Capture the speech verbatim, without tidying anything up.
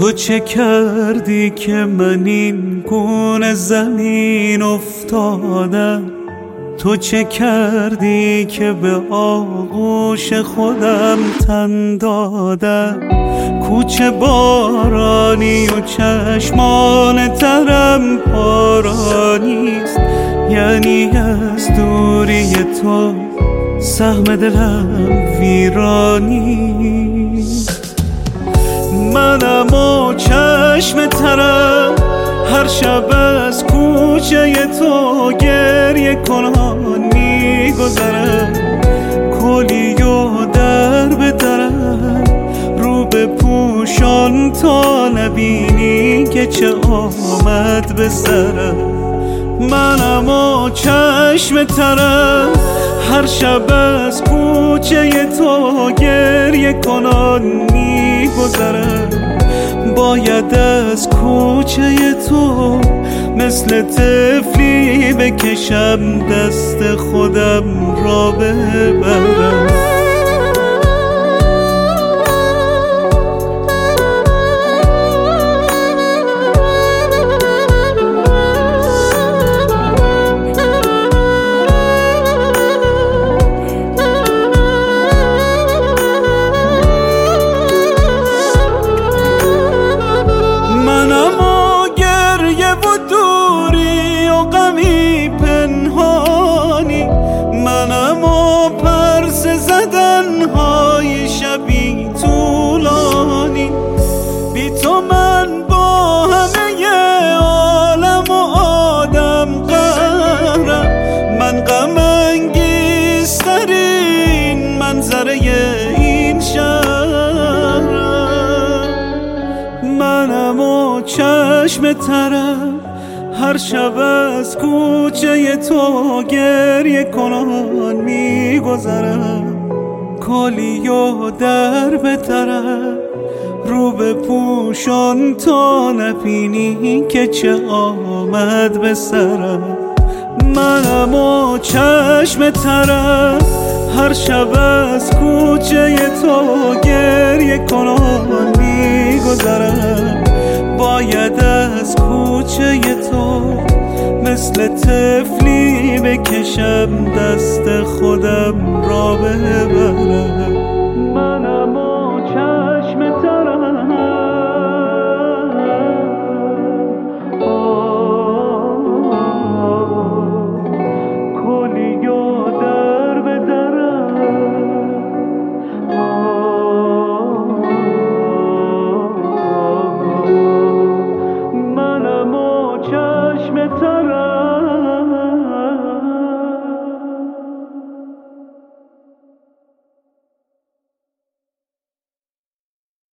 تو چه کردی که من این گونه زمین افتادم؟ تو چه کردی که به آغوش خودم تن دادم؟ کوچه بارانی و چشمان ترم پارانیست، یعنی از دوری تو سهم دلم ویرانیست. منم و چشم ترم هر شب از کوچه تو گریه کنان میگذرم، کلی و در به درم رو به پوشان تا نبینی که چه آمد به سرم. منم و چشم ترم هر شب از کوچه تو گریه کنان میگذرم، باید از کوچه تو مثل طفلی بکشم دست خودم را ببرم. منم و پرس زدنهای شبی طولانی، بی تو من با همه عالم و آدم قهرم. من غم انگیزترین منظره این شهرم. منم و چشم ترم هر شب از کوچه تو گریه کنان میگذرم، کلی و در به طرف رو به پوشان تا نبینی که چه آمد به سرم. منم و چشم ترم هر شب از کوچه تو گریه کنان میگذرم، باید از کوچه تو مثل طفلی بکشم دست خودم را ببرم.